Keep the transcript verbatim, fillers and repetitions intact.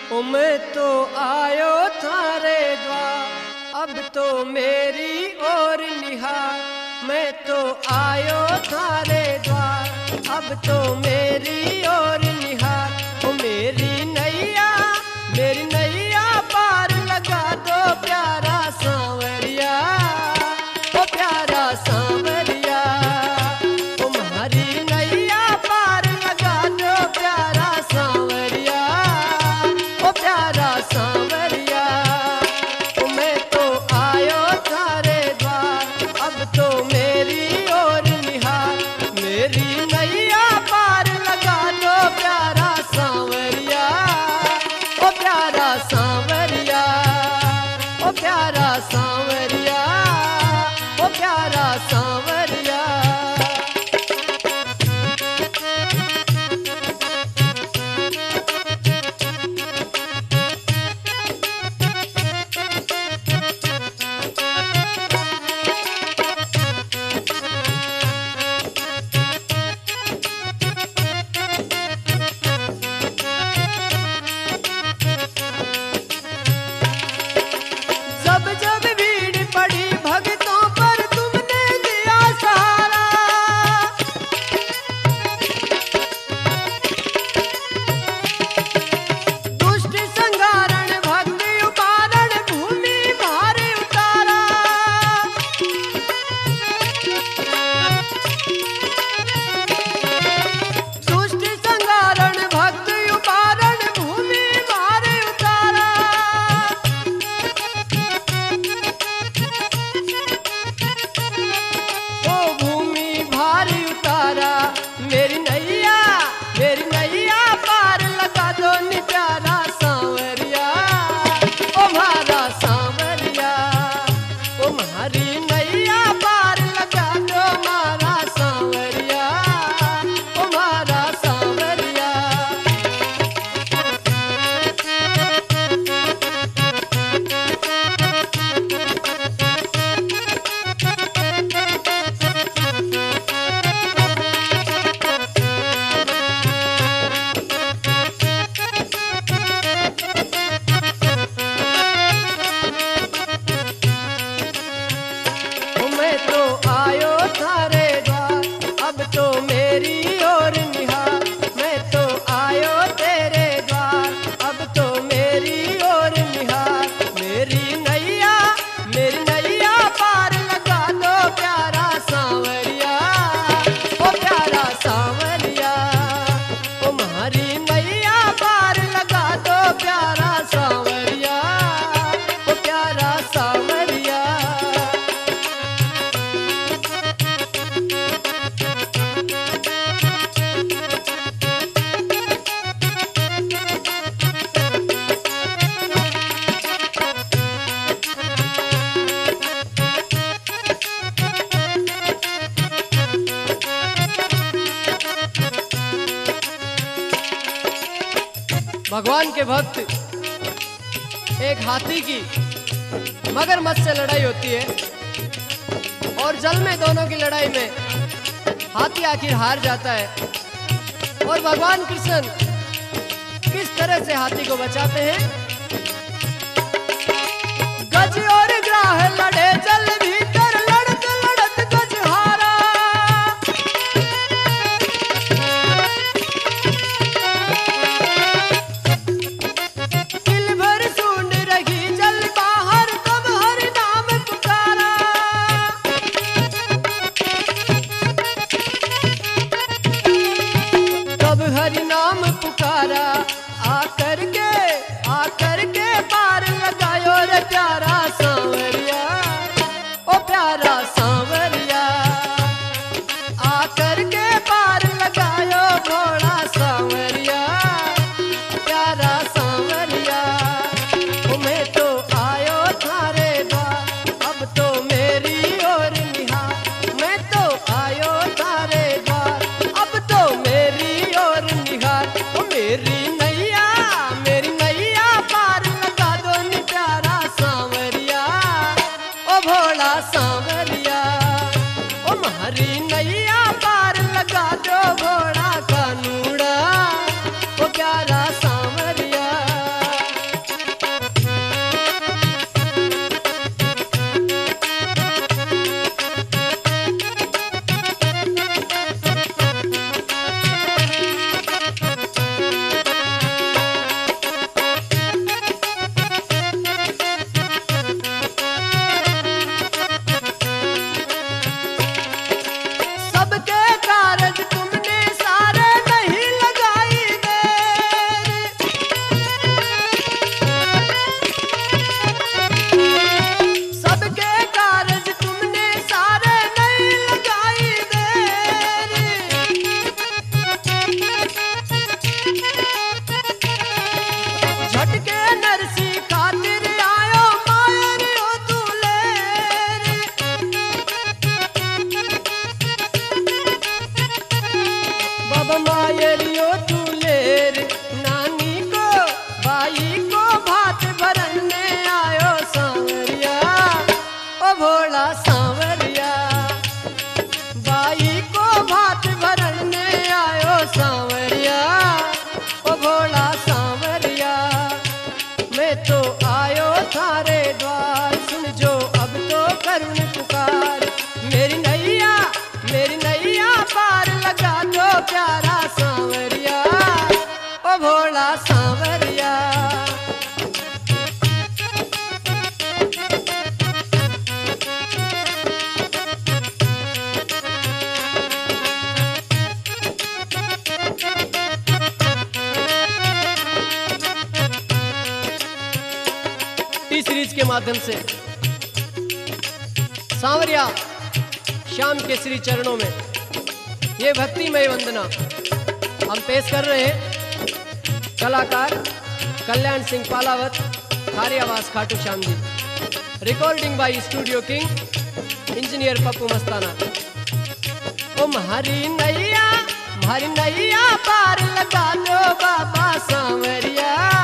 ओ मैं तो आयो थारे द्वार, अब तो मेरी ओर निहार। मैं तो आयो थारे द्वार, अब तो मेरी ओर निहार। ओ मेरी नैया मेरी नैया पार लगा दो प्यारा सांवरिया, ओ प्यारा सांवरिया। ओ म्हारी नैया पार लगा दो प्यारा सांवरिया, ओ प्यारा सांवरिया। ओ मैं तो आयो थारे द्वार, अब तो मेरी ओर निहार। मेरी नैया पार लगा दो प्यारा सांवरिया, ओ प्यारा सांवरिया, ओ प्यारा सांवरिया, ओ प्यारा सांवरिया। जब जब भीड़ पड़ी भक्तों पर तुमने दिया सहारा। दुष्ट संहारण भक्ति उपारण भूमि भार उतारा। दुष्ट संहारण भक्ति उपारण भूमि भार उतारा। ओ भूमि भारी उतारा। मेरी नैया मेरी नैया पार लगा दो नि प्यारा सांवरिया, ओ म्हारा सांवरिया। ओ म्हारी नैया पार लगा दो म्हारा सांवरिया, ओ म्हारा सांवरिया। ओ मैं तो आयो थारे द्वार, अब तो मेरी ओर निहार। मैं तो आयो तेरे द्वार, अब तो मेरी ओर निहार। मेरी नैया मेरी नैया पार लगा दो प्यारा सांवरिया, ओ प्यारा सांवरिया। ओ म्हारी नैया पार लगा दो प्यारा सांवरिया, ओ प्यारा सांवरिया। भगवान के भक्त एक हाथी की मगरमच्छ से लड़ाई होती है और जल में दोनों की लड़ाई में हाथी आखिर हार जाता है। और भगवान कृष्ण किस तरह से हाथी को बचाते हैं। गज और ग्राह लड़े जल भीतर, लड़त लड़त गज हारा। तिल भर सूंड रही जल बाहर, तब हरि नाम पुकारा। तब हरि नाम पुकारा। आकर के आकर के पार लगायो रे प्यारा सांवरिया, ओ प्यारा सांवरिया। आकर के पार लगायो घोड़ा सांवरिया, प्यारा सांवरिया। ओ मैं तो आयो थारे द्वार, अब तो मेरी ओर निहार। मैं तो आयो थारे द्वार, अब तो मेरी ओर निहार। ओ मेरी नैया मेरी नैया पार लगा दो नि प्यारा सांवरिया, ओ भोला सांवरिया। ओ म्हारी नैया पार लगा दो घोड़ा कानूड़ा, ओ प्यारा सांवरिया। भोला सांवरिया। टी सीरीज के माध्यम से सांवरिया श्याम के श्री चरणों में ये भक्तिमय वंदना हम पेश कर रहे हैं। कलाकार कल्याण सिंह पालावत, थारी आवाज Khatu Shyam ji. Recording by studio King, engineer Pappu Mastana. ओ हरी नैया हरी नैया पार लगा लो बाबा सांवरिया।